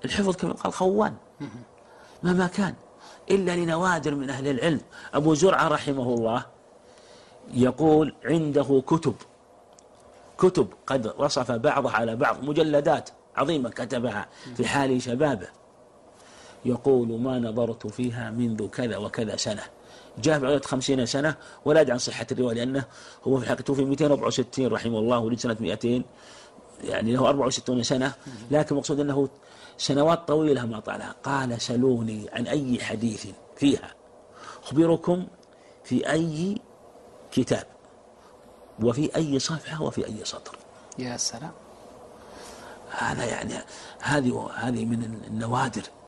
الحفظ كما قال خوان مهما كان، إلا لنوادر من أهل العلم. أبو زرعة رحمه الله يقول عنده كتب قد وصف بعضها على بعض، مجلدات عظيمة كتبها في حال شبابه، يقول ما نظرت فيها منذ كذا وكذا سنة، جاء بعد 50 سنة، ولا أدري عن صحة الرواية لأنه هو في حقيقته في 264 رحمه الله، ولد سنة 200، يعني له 64 سنة، لكن مقصود أنه سنوات طويلة ما طالها. قال سلوني عن أي حديث فيها أخبركم في أي كتاب وفي أي صفحة وفي أي سطر. يا سلام. هذا يعني هذه من النوادر.